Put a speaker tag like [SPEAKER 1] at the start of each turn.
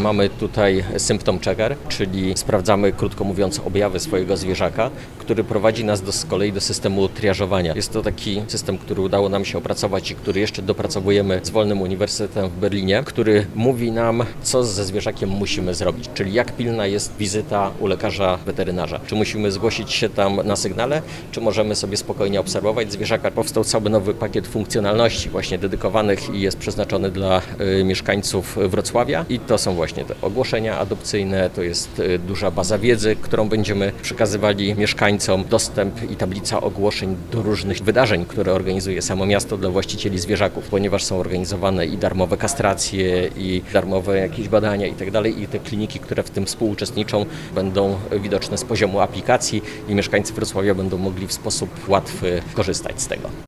[SPEAKER 1] Mamy tutaj symptom checker, czyli sprawdzamy, krótko mówiąc, objawy swojego zwierzaka, który prowadzi nas z kolei do systemu triażowania. Jest to taki system, który udało nam się opracować i który jeszcze dopracowujemy z Wolnym Uniwersytetem w Berlinie, który mówi nam, co ze zwierzakiem musimy zrobić, czyli jak pilna jest wizyta u lekarza weterynarza. Czy musimy zgłosić się tam na sygnale, czy możemy sobie spokojnie obserwować zwierzaka. Powstał cały nowy pakiet funkcjonalności właśnie dedykowanych i jest przeznaczony dla mieszkańców Wrocławia i to są właśnie te ogłoszenia adopcyjne, to jest duża baza wiedzy, którą będziemy przekazywali mieszkańcom, dostęp i tablica ogłoszeń do różnych wydarzeń, które organizuje samo miasto dla właścicieli zwierzaków, ponieważ są organizowane i darmowe kastracje, i darmowe jakieś badania i tak dalej, i te kliniki, które w tym współuczestniczą, będą widoczne z poziomu aplikacji i mieszkańcy Wrocławia będą mogli w sposób łatwy korzystać z tego.